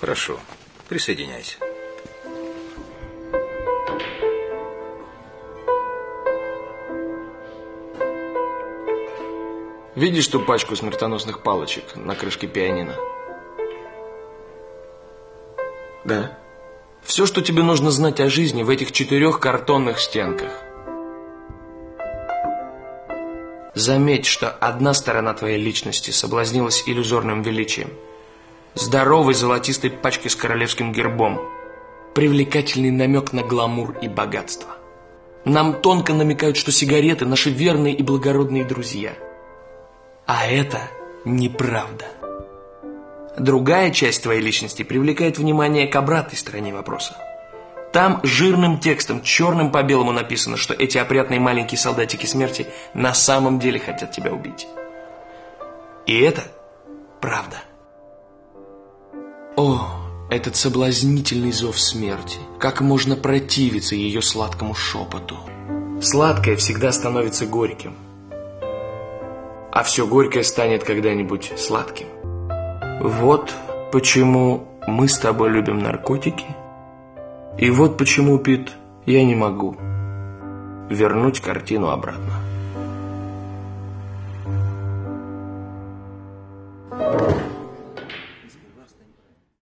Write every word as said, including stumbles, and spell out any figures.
Хорошо, присоединяйся. Видишь ту пачку смертоносных палочек на крышке пианино? Да. Все, что тебе нужно знать о жизни в этих четырех картонных стенках. Заметь, что одна сторона твоей личности соблазнилась иллюзорным величием. Здоровой золотистой пачкой с королевским гербом. Привлекательный намек на гламур и богатство. Нам тонко намекают, что сигареты – наши верные и благородные друзья. А это неправда. Другая часть твоей личности привлекает внимание к обратной стороне вопроса. Там жирным текстом, черным по белому написано, что эти опрятные маленькие солдатики смерти на самом деле хотят тебя убить. И это правда. О, этот соблазнительный зов смерти. Как можно противиться ее сладкому шепоту. Сладкое всегда становится горьким. А все горькое станет когда-нибудь сладким. Вот почему мы с тобой любим наркотики. И вот почему, Пит, я не могу вернуть картину обратно.